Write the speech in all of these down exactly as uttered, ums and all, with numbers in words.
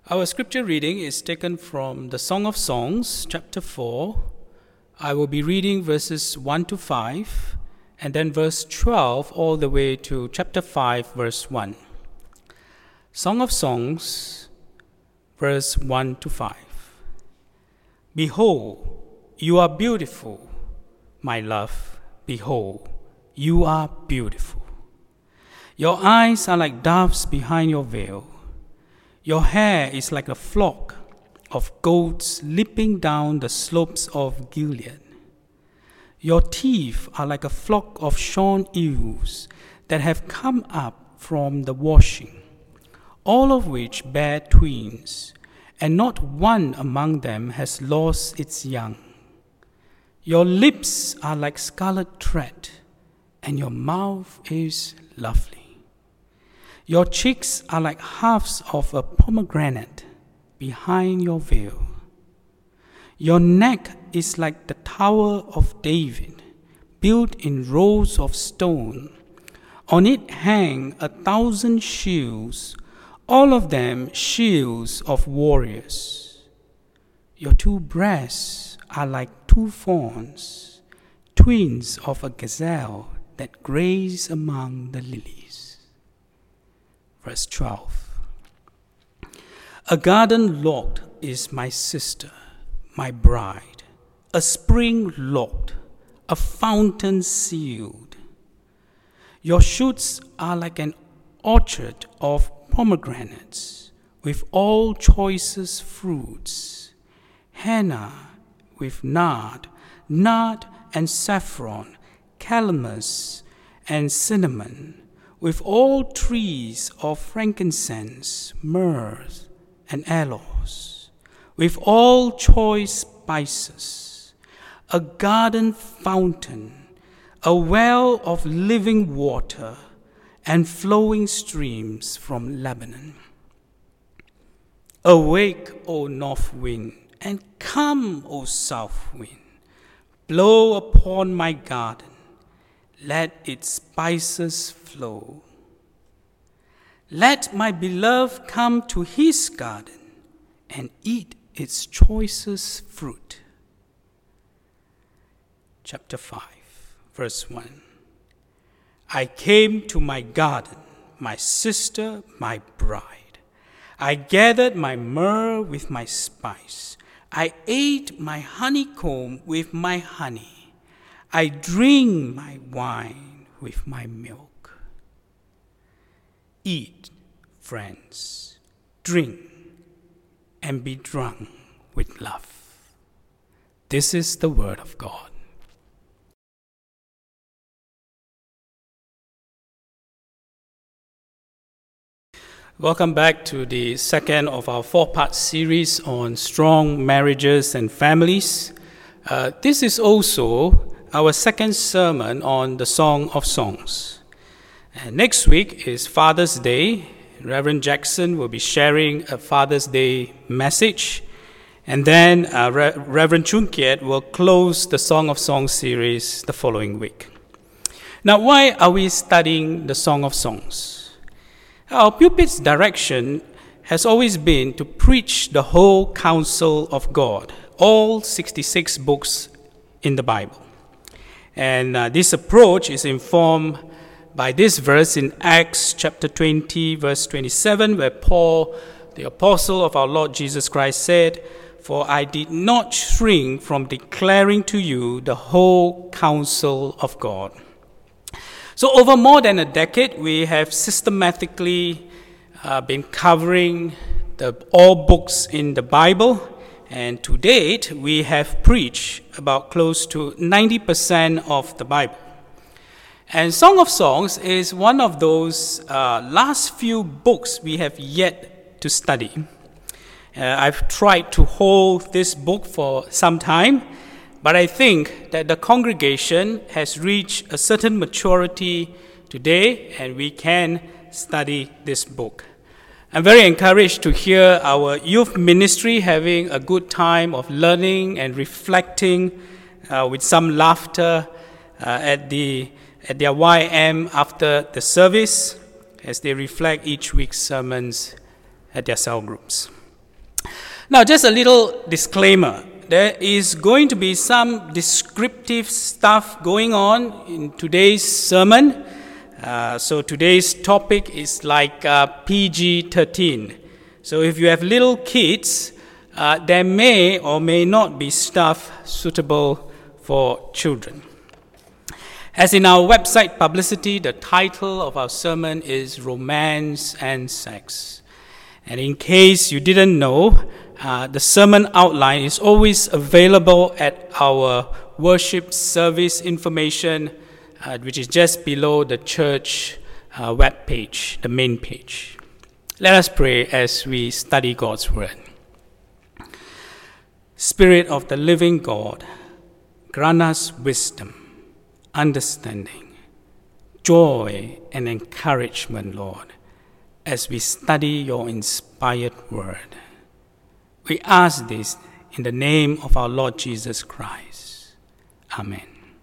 Our scripture reading is taken from the Song of Songs, chapter four. I will be reading verses one to five, and then verse twelve all the way to chapter five, verse one. Song of Songs, verse one to five. Behold, you are beautiful, my love. Behold, you are beautiful. Your eyes are like doves behind your veil. Your hair is like a flock of goats leaping down the slopes of Gilead. Your teeth are like a flock of shorn ewes that have come up from the washing, all of which bear twins, and not one among them has lost its young. Your lips are like scarlet thread, and your mouth is lovely. Your cheeks are like halves of a pomegranate behind your veil. Your neck is like the Tower of David, built in rows of stone. On it hang a thousand shields, all of them shields of warriors. Your two breasts are like two fawns, twins of a gazelle that graze among the lilies. Verse twelve. A garden locked is my sister, my bride, a spring locked, a fountain sealed. Your shoots are like an orchard of pomegranates, with all choicest fruits, henna with nard, nard and saffron, calamus and cinnamon, with all trees of frankincense, myrrh, and aloes, with all choice spices, a garden fountain, a well of living water, and flowing streams from Lebanon. Awake, O north wind, and come, O south wind. Blow upon my garden, let its spices flow. Let my beloved come to his garden and eat its choicest fruit. Chapter five, verse one. I came to my garden, my sister, my bride. I gathered my myrrh with my spice. I ate my honeycomb with my honey. I drink my wine with my milk. Eat, friends, drink, and be drunk with love. This is the word of God. Welcome back to the second of our four-part series on strong marriages and families. Uh, this is also our second sermon on the Song of Songs. And next week is Father's Day. Reverend Jackson will be sharing a Father's Day message. And then uh, Re- Reverend Chun Kiet will close the Song of Songs series the following week. Now, why are we studying the Song of Songs? Our pulpit's direction has always been to preach the whole counsel of God, all sixty-six books in the Bible. And uh, this approach is informed by this verse in Acts chapter twenty, verse twenty-seven, where Paul, the apostle of our Lord Jesus Christ, said, "For I did not shrink from declaring to you the whole counsel of God." So over more than a decade, we have systematically uh, been covering the, all books in the Bible. And to date, we have preached about close to ninety percent of the Bible. And Song of Songs is one of those uh, last few books we have yet to study. Uh, I've tried to hold this book for some time, but I think that the congregation has reached a certain maturity today, and we can study this book. I'm very encouraged to hear our youth ministry having a good time of learning and reflecting uh, with some laughter uh, at the at their Y M after the service as they reflect each week's sermons at their cell groups. Now, just a little disclaimer. There is going to be some descriptive stuff going on in today's sermon. Uh, so today's topic is like uh, P G thirteen. So if you have little kids, uh, there may or may not be stuff suitable for children. As in our website publicity, the title of our sermon is Romance and Sex. And in case you didn't know, uh, the sermon outline is always available at our worship service information, uh, which is just below the church uh, web page, the main page. Let us pray as we study God's Word. Spirit of the living God, grant us wisdom, understanding, joy, and encouragement, Lord, as we study your inspired word. We ask this in the name of our Lord Jesus Christ. Amen.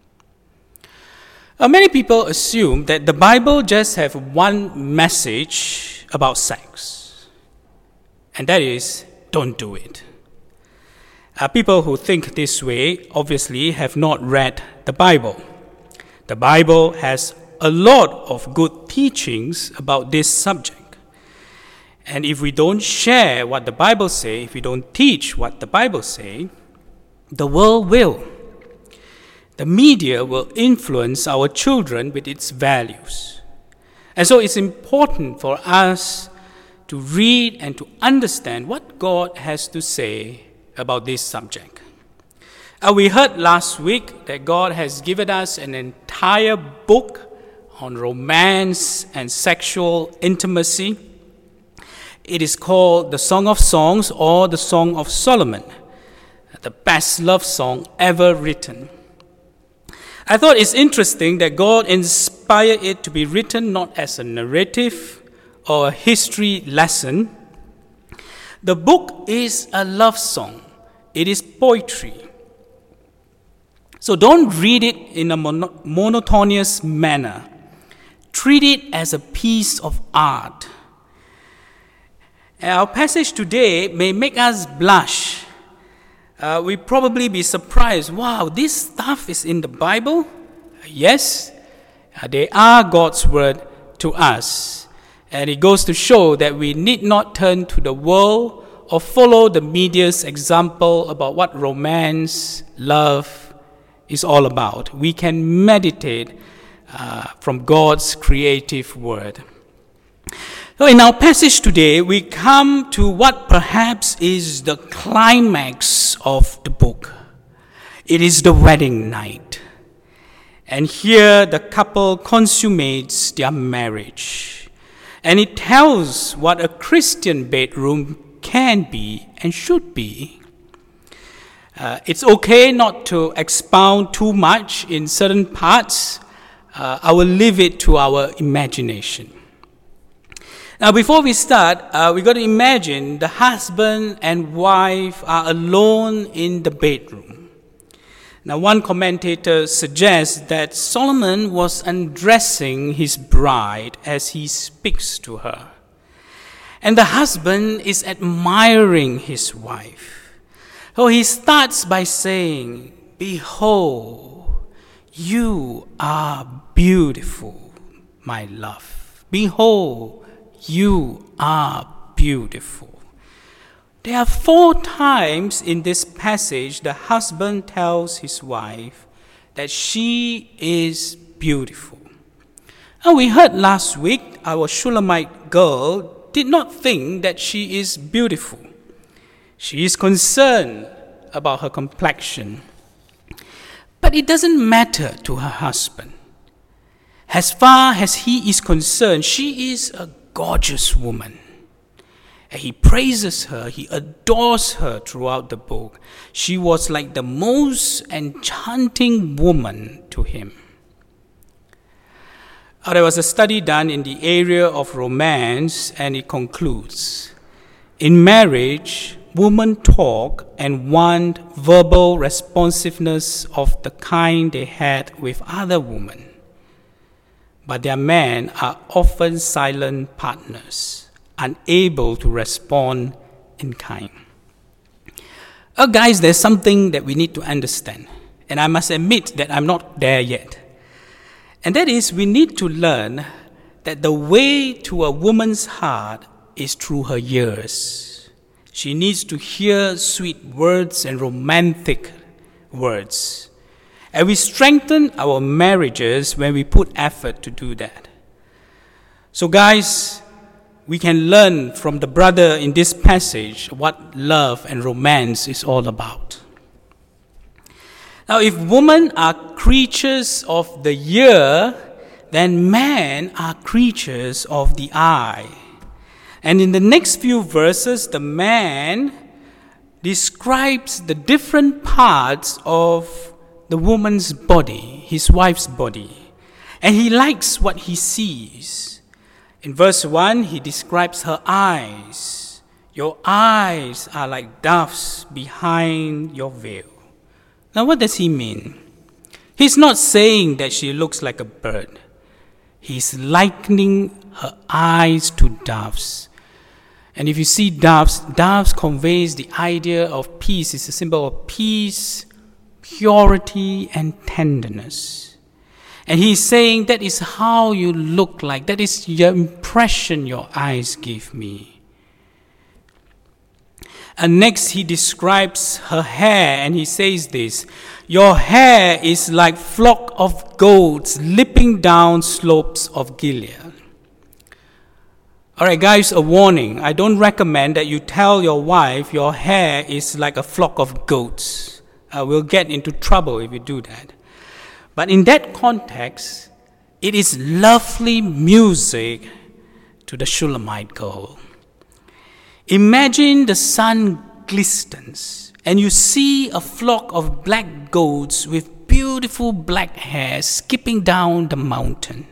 Uh, many people assume that the Bible just has one message about sex, and that is, don't do it. Uh, people who think this way obviously have not read the Bible. The Bible has a lot of good teachings about this subject. And if we don't share what the Bible says, if we don't teach what the Bible says, the world will. The media will influence our children with its values. And so it's important for us to read and to understand what God has to say about this subject. Uh, we heard last week that God has given us an entire book on romance and sexual intimacy. It is called the Song of Songs or the Song of Solomon, the best love song ever written. I thought it's interesting that God inspired it to be written not as a narrative or a history lesson. The book is a love song. It is poetry. So don't read it in a mono- monotonous manner. Treat it as a piece of art. Our passage today may make us blush. Uh, we probably be surprised. Wow, this stuff is in the Bible? Yes, uh, they are God's word to us. And it goes to show that we need not turn to the world or follow the media's example about what romance, love is all about. We can meditate uh, from God's creative word. So in our passage today, we come to what perhaps is the climax of the book. It is the wedding night. And here the couple consummates their marriage. And it tells what a Christian bedroom can be and should be. Uh, it's okay not to expound too much in certain parts. Uh, I will leave it to our imagination. Now, before we start, uh, we got to imagine the husband and wife are alone in the bedroom. Now, one commentator suggests that Solomon was undressing his bride as he speaks to her. And the husband is admiring his wife. So he starts by saying, "Behold, you are beautiful, my love. Behold, you are beautiful." There are four times in this passage the husband tells his wife that she is beautiful. And we heard last week our Shulamite girl did not think that she is beautiful. She is concerned about her complexion. But it doesn't matter to her husband. As far as he is concerned, she is a gorgeous woman. And he praises her, he adores her throughout the book. She was like the most enchanting woman to him. Uh, there was a study done in the area of romance, and it concludes, in marriage, women talk and want verbal responsiveness of the kind they had with other women. But their men are often silent partners, unable to respond in kind. Oh, guys, there's something that we need to understand. And I must admit that I'm not there yet. And that is, we need to learn that the way to a woman's heart is through her ears. She needs to hear sweet words and romantic words. And we strengthen our marriages when we put effort to do that. So guys, we can learn from the brother in this passage what love and romance is all about. Now, if women are creatures of the ear, then men are creatures of the eye. And in the next few verses, the man describes the different parts of the woman's body, his wife's body. And he likes what he sees. In verse one, he describes her eyes. Your eyes are like doves behind your veil. Now, what does he mean? He's not saying that she looks like a bird. He's likening her eyes to doves. And if you see doves, doves conveys the idea of peace. It's a symbol of peace, purity, and tenderness. And he's saying that is how you look like. That is your impression your eyes give me. And next he describes her hair, and he says this: your hair is like flock of goats leaping down slopes of Gilead. All right, guys, a warning. I don't recommend that you tell your wife your hair is like a flock of goats. Uh, we'll get into trouble if you do that. But in that context, it is lovely music to the Shulamite girl. Imagine the sun glistens and you see a flock of black goats with beautiful black hair skipping down the mountain.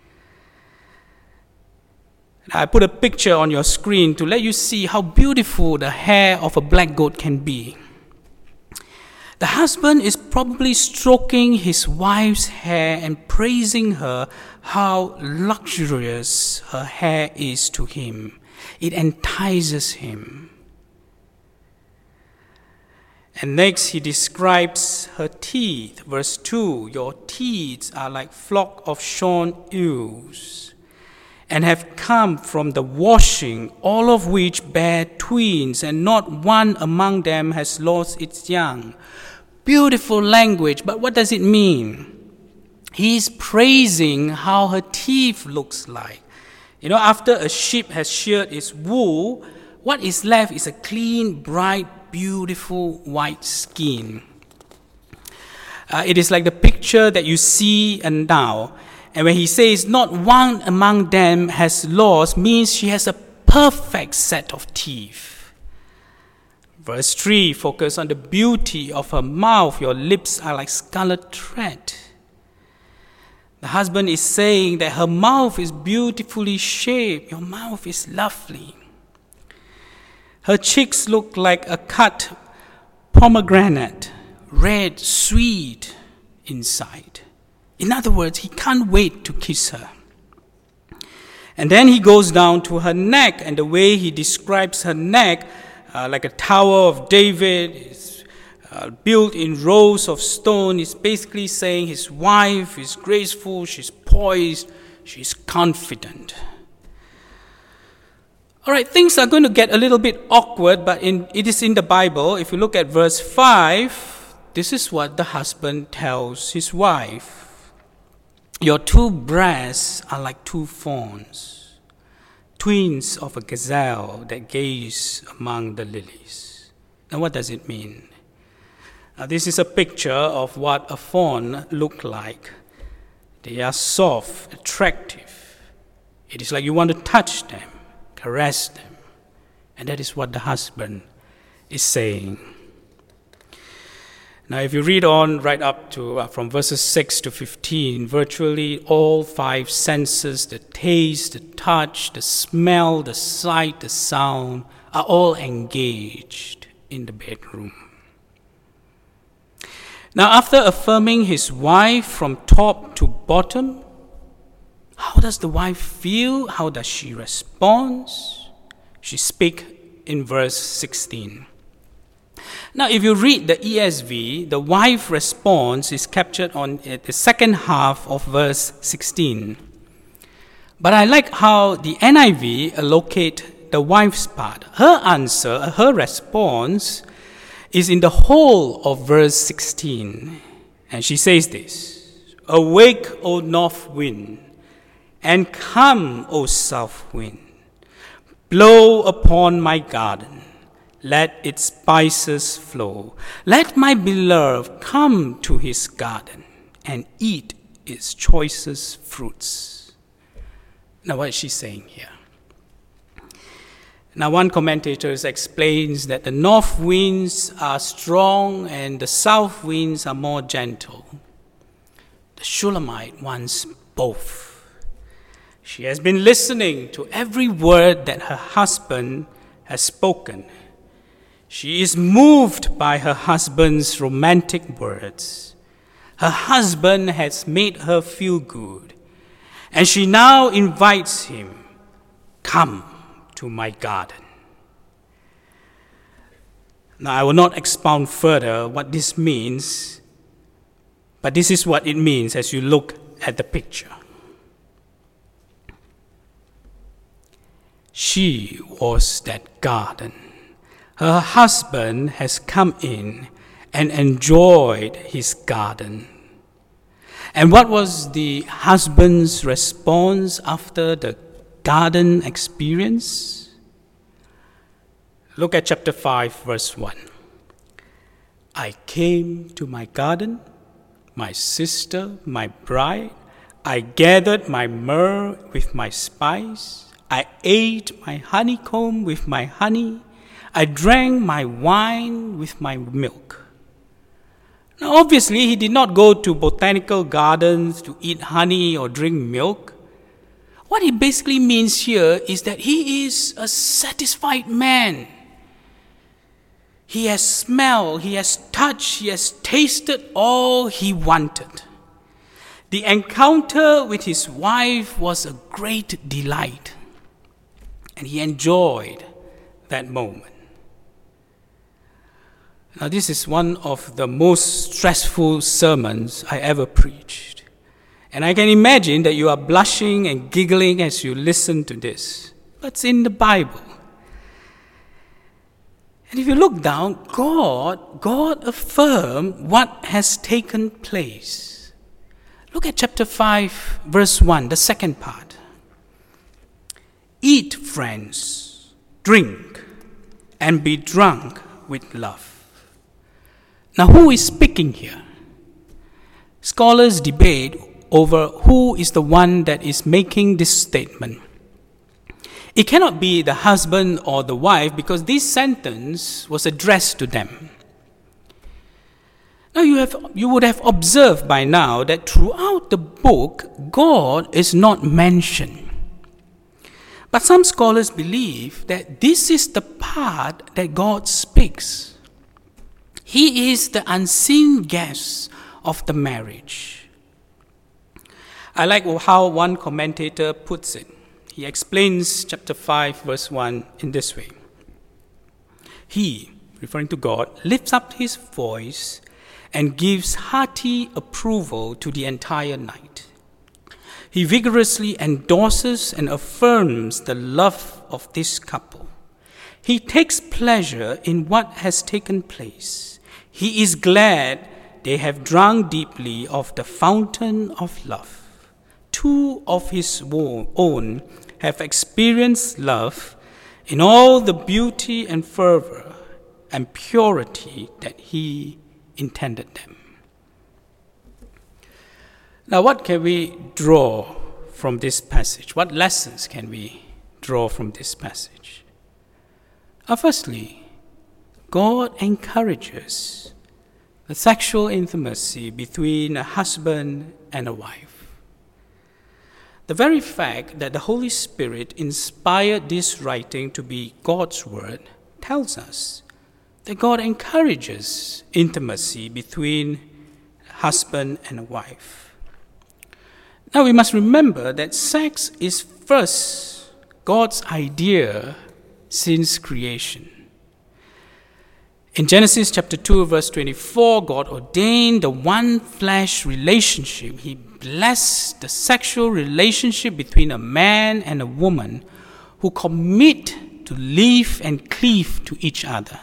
I put a picture on your screen to let you see how beautiful the hair of a black goat can be. The husband is probably stroking his wife's hair and praising her how luxurious her hair is to him. It entices him. And next he describes her teeth. Verse two, your teeth are like flock of shorn ewes, and have come from the washing, all of which bear twins, and not one among them has lost its young. Beautiful language, but what does it mean? He's praising how her teeth looks like. You know, after a sheep has sheared its wool, what is left is a clean, bright, beautiful white skin. Uh, it is like the picture that you see and now. And when he says, not one among them has lost, means she has a perfect set of teeth. Verse three, focus on the beauty of her mouth. Your lips are like scarlet thread. The husband is saying that her mouth is beautifully shaped. Your mouth is lovely. Her cheeks look like a cut pomegranate, red, sweet inside. In other words, he can't wait to kiss her. And then he goes down to her neck, and the way he describes her neck, uh, like a Tower of David, is uh, built in rows of stone, is basically saying his wife is graceful, she's poised, she's confident. All right, things are going to get a little bit awkward, but in, it is in the Bible. If you look at verse five, this is what the husband tells his wife. Your two breasts are like two fawns, twins of a gazelle that gaze among the lilies. Now, what does it mean? Now, this is a picture of what a fawn look like. They are soft, attractive. It is like you want to touch them, caress them. And that is what the husband is saying. Now, if you read on right up to uh, from verses six to fifteen, virtually all five senses, the taste, the touch, the smell, the sight, the sound, are all engaged in the bedroom. Now, after affirming his wife from top to bottom, how does the wife feel? How does she respond? She speaks in verse sixteen. Now, if you read the E S V, the wife response is captured on the second half of verse sixteen. But I like how the N I V allocate the wife's part. Her answer, her response is in the whole of verse sixteen. And she says this: "Awake, O north wind, and come, O south wind. Blow upon my garden, let its spices flow. Let my beloved come to his garden and eat its choicest fruits." Now, what is she saying here? Now, one commentator explains that the north winds are strong and the south winds are more gentle. The Shulamite wants both. She has been listening to every word that her husband has spoken. She is moved by her husband's romantic words. Her husband has made her feel good. And she now invites him, "Come to my garden." Now, I will not expound further what this means, but this is what it means as you look at the picture. She was that garden. Her husband has come in and enjoyed his garden. And what was the husband's response after the garden experience? Look at chapter five, verse one. "I came to my garden, my sister, my bride. I gathered my myrrh with my spice. I ate my honeycomb with my honey. I drank my wine with my milk." Now, obviously, he did not go to botanical gardens to eat honey or drink milk. What he basically means here is that he is a satisfied man. He has smelled, he has touched, he has tasted all he wanted. The encounter with his wife was a great delight, and he enjoyed that moment. Now, this is one of the most stressful sermons I ever preached. And I can imagine that you are blushing and giggling as you listen to this. But it's in the Bible. And if you look down, God, God affirmed what has taken place. Look at chapter five, verse one, the second part. "Eat, friends, drink, and be drunk with love." Now, who is speaking here? Scholars debate over who is the one that is making this statement. It cannot be the husband or the wife because this sentence was addressed to them. Now, you have you would have observed by now that throughout the book, God is not mentioned. But some scholars believe that this is the part that God speaks. He is the unseen guest of the marriage. I like how one commentator puts it. He explains chapter five, verse one in this way. "He," referring to God, "lifts up his voice and gives hearty approval to the entire night. He vigorously endorses and affirms the love of this couple. He takes pleasure in what has taken place. He is glad they have drunk deeply of the fountain of love. Two of his own have experienced love in all the beauty and fervor and purity that he intended them." Now, what can we draw from this passage? What lessons can we draw from this passage? Uh, firstly, God encourages the sexual intimacy between a husband and a wife. The very fact that the Holy Spirit inspired this writing to be God's word tells us that God encourages intimacy between a husband and a wife. Now, we must remember that sex is first God's idea since creation. In Genesis chapter two, verse twenty-four, God ordained the one flesh relationship. He blessed the sexual relationship between a man and a woman who commit to live and cleave to each other.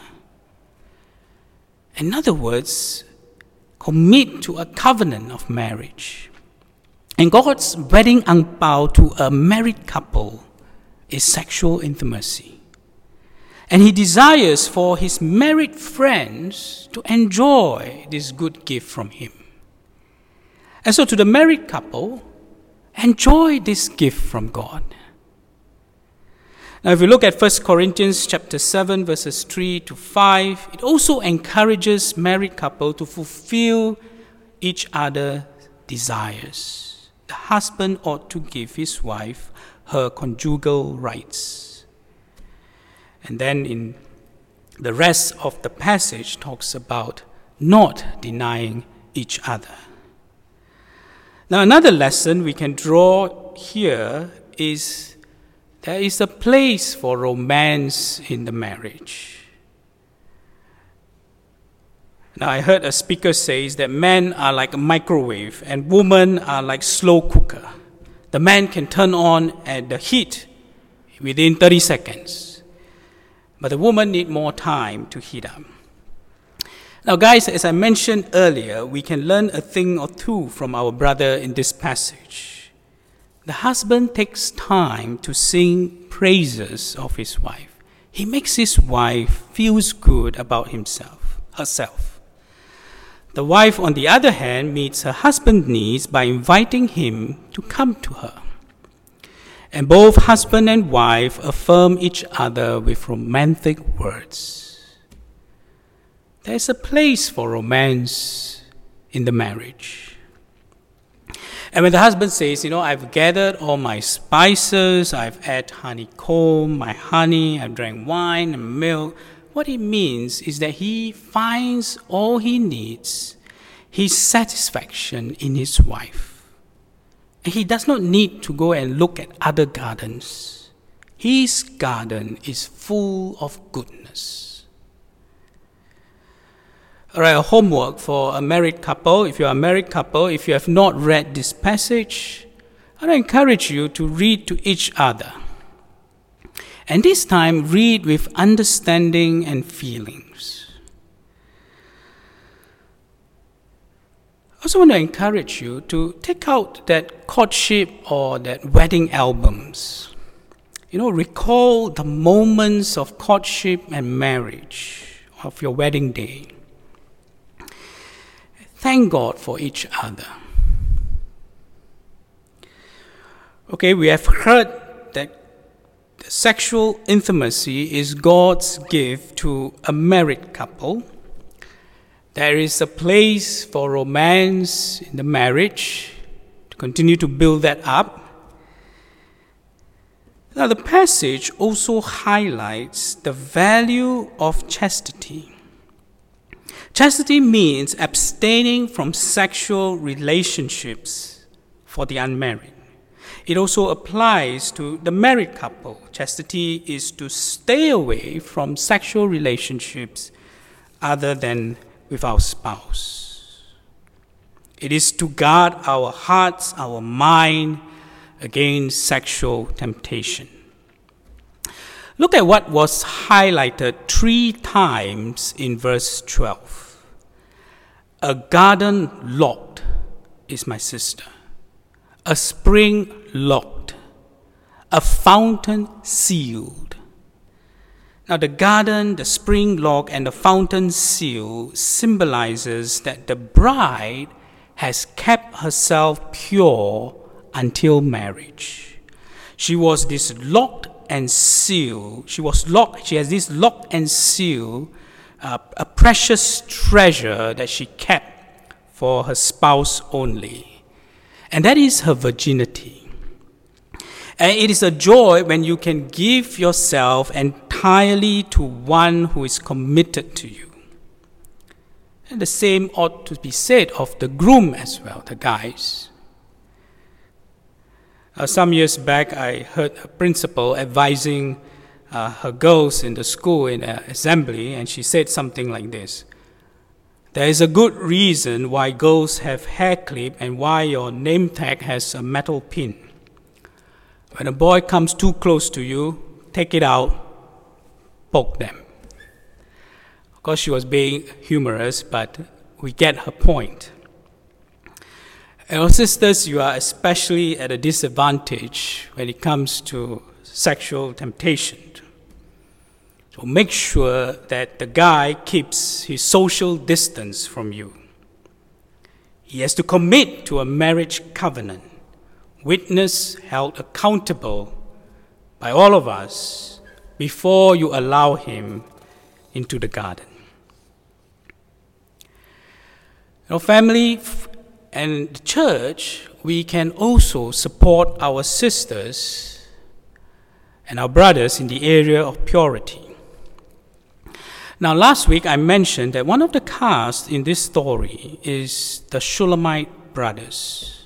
In other words, commit to a covenant of marriage. And God's wedding ang pao to a married couple is sexual intimacy. And he desires for his married friends to enjoy this good gift from him. And so to the married couple, enjoy this gift from God. Now if we look at First Corinthians chapter seven, verses three to five, it also encourages married couple to fulfill each other's desires. The husband ought to give his wife her conjugal rights. And then in the rest of the passage talks about not denying each other. Now another lesson we can draw here is there is a place for romance in the marriage. Now I heard a speaker say that men are like a microwave and women are like slow cooker. The man can turn on at the heat within thirty seconds, but the woman need more time to heat up. Now guys, as I mentioned earlier, we can learn a thing or two from our brother in this passage. The husband takes time to sing praises of his wife. He makes his wife feel good about himself, herself. The wife, on the other hand, meets her husband's needs by inviting him to come to her. And both husband and wife affirm each other with romantic words. There is a place for romance in the marriage. And when the husband says, you know, I've gathered all my spices, I've added honeycomb, my honey, I've drank wine and milk, what it means is that he finds all he needs, his satisfaction in his wife. And he does not need to go and look at other gardens. His garden is full of goodness. All right, a homework for a married couple. If you're a married couple, if you have not read this passage, I encourage you to read to each other. And this time, read with understanding and feelings. I also want to encourage you to take out that courtship or that wedding albums. You know, recall the moments of courtship and marriage of your wedding day. Thank God for each other. Okay, we have heard that sexual intimacy is God's gift to a married couple. There is a place for romance in the marriage, to continue to build that up. Now, the passage also highlights the value of chastity. Chastity means abstaining from sexual relationships for the unmarried. It also applies to the married couple. Chastity is to stay away from sexual relationships other than with our spouse. It is to guard our hearts, our mind against sexual temptation. Look at what was highlighted three times in verse twelve. A garden locked is my sister. A spring locked. A fountain sealed. Now the garden, the spring lock, and the fountain seal symbolizes that the bride has kept herself pure until marriage. She was this locked and sealed. She was locked. She has this locked and sealed, uh, a precious treasure that she kept for her spouse only. And that is her virginity. And it is a joy when you can give yourself entirely to one who is committed to you. And the same ought to be said of the groom as well, the guys. Uh, some years back, I heard a principal advising uh, her girls in the school in an assembly, and she said something like this: "There is a good reason why girls have hair clip and why your name tag has a metal pin. When a boy comes too close to you, take it out, poke them." Of course, she was being humorous, but we get her point. And sisters, you are especially at a disadvantage when it comes to sexual temptation. So make sure that the guy keeps his social distance from you. He has to commit to a marriage covenant, witness held accountable by all of us before you allow him into the garden. You know, family and the church, we can also support our sisters and our brothers in the area of purity. Now, last week I mentioned that one of the casts in this story is the Shulamite brothers.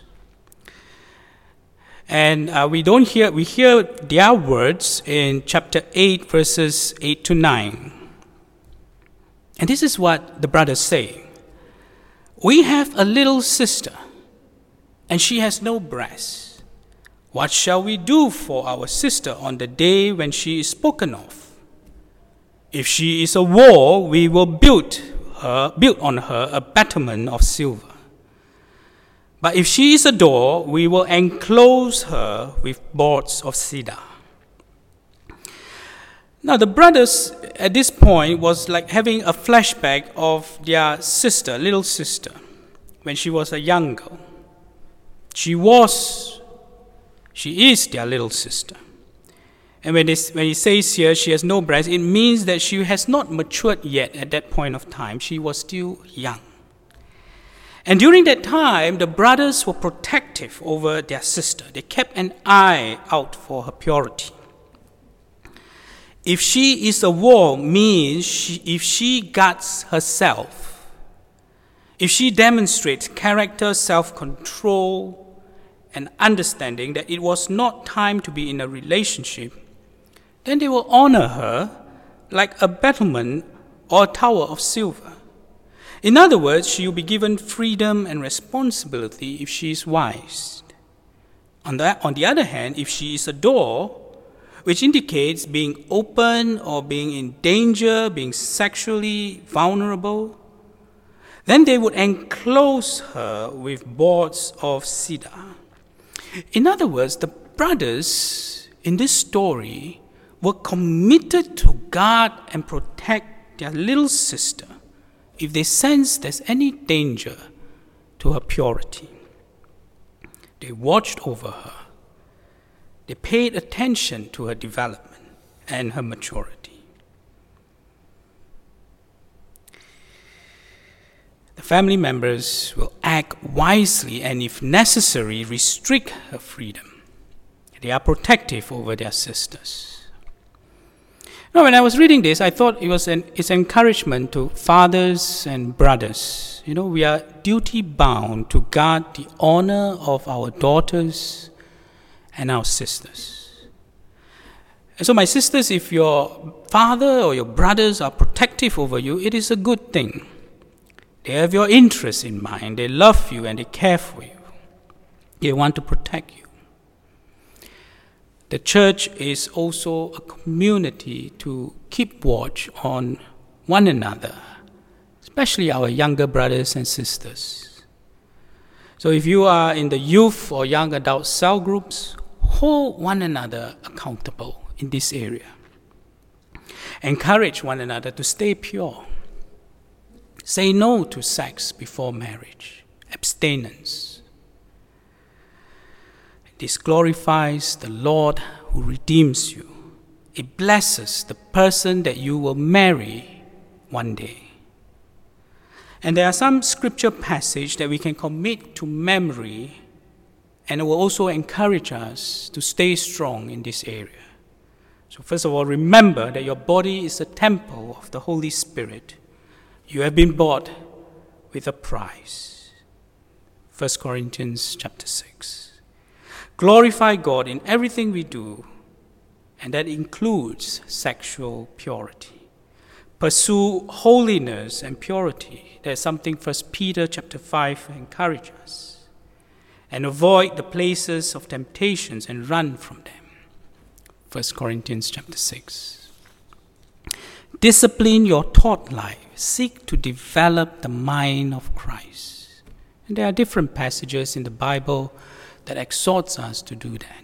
And uh, we don't hear, we hear their words in chapter eight, verses eight to nine. And this is what the brothers say. "We have a little sister, and she has no breast. What shall we do for our sister on the day when she is spoken of? If she is a wall, we will build her, build on her a battlement of silver. But if she is a door, we will enclose her with boards of cedar." Now, the brothers at this point was like having a flashback of their sister, little sister, when she was a young girl. She was, she is their little sister. And when, this, when he says here she has no breast, it means that she has not matured yet at that point of time. She was still young. And during that time, the brothers were protective over their sister. They kept an eye out for her purity. If she is a wall means she, if she guards herself, if she demonstrates character, self-control, and understanding that it was not time to be in a relationship, then they will honor her like a battlement or a tower of silver. In other words, she will be given freedom and responsibility if she is wise. On the, on the other hand, if she is a door, which indicates being open or being in danger, being sexually vulnerable, then they would enclose her with boards of cedar. In other words, the brothers in this story were committed to guard and protect their little sister if they sense there's any danger to her purity. They watched over her. They paid attention to her development and her maturity. The family members will act wisely and, if necessary, restrict her freedom. They are protective over their sisters. Now, when I was reading this, I thought it was an it's encouragement to fathers and brothers. You know, we are duty bound to guard the honor of our daughters and our sisters. And so, my sisters, if your father or your brothers are protective over you, it is a good thing. They have your interests in mind. They love you and they care for you. They want to protect you. The church is also a community to keep watch on one another, especially our younger brothers and sisters. So if you are in the youth or young adult cell groups, hold one another accountable in this area. Encourage one another to stay pure. Say no to sex before marriage. Abstinence. This glorifies the Lord who redeems you. It blesses the person that you will marry one day. And there are some scripture passages that we can commit to memory, and it will also encourage us to stay strong in this area. So first of all, remember that your body is a temple of the Holy Spirit. You have been bought with a price. First Corinthians chapter six. Glorify God in everything we do, and that includes sexual purity. Pursue holiness and purity. There's something First Peter chapter five encourages us. And avoid the places of temptations and run from them. First Corinthians chapter six. Discipline your thought life. Seek to develop the mind of Christ. And there are different passages in the Bible that exhorts us to do that.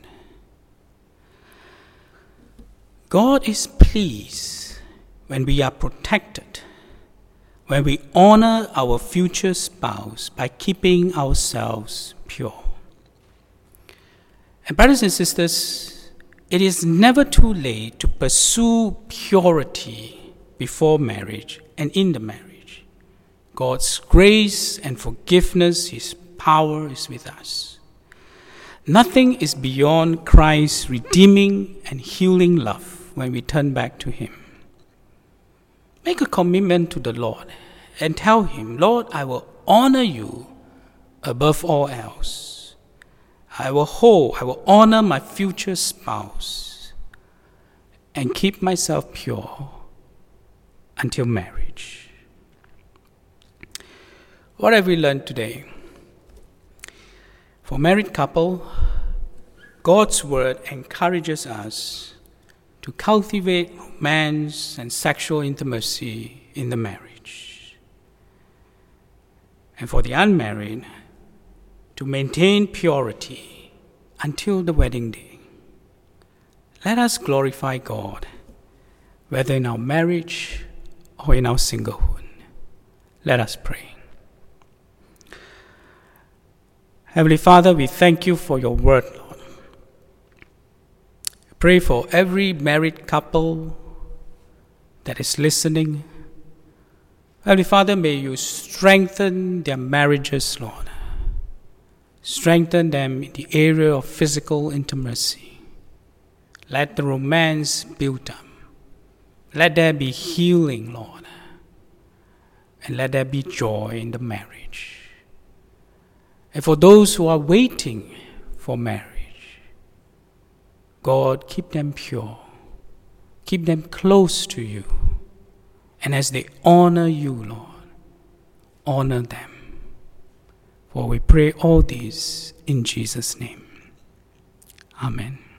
God is pleased when we are protected, when we honor our future spouse by keeping ourselves pure. And brothers and sisters, it is never too late to pursue purity before marriage and in the marriage. God's grace and forgiveness, His power is with us. Nothing is beyond Christ's redeeming and healing love when we turn back to Him. Make a commitment to the Lord and tell Him, Lord, I will honor you above all else. I will hold, I will honor my future spouse and keep myself pure until marriage. What have we learned today? For married couple, God's word encourages us to cultivate romance and sexual intimacy in the marriage. And for the unmarried, to maintain purity until the wedding day. Let us glorify God, whether in our marriage or in our singlehood. Let us pray. Heavenly Father, we thank you for your word, Lord. I pray for every married couple that is listening. Heavenly Father, may you strengthen their marriages, Lord. Strengthen them in the area of physical intimacy. Let the romance build up. Let there be healing, Lord. And let there be joy in the marriage. And for those who are waiting for marriage, God, keep them pure. Keep them close to you. And as they honor you, Lord, honor them. For we pray all these in Jesus' name. Amen.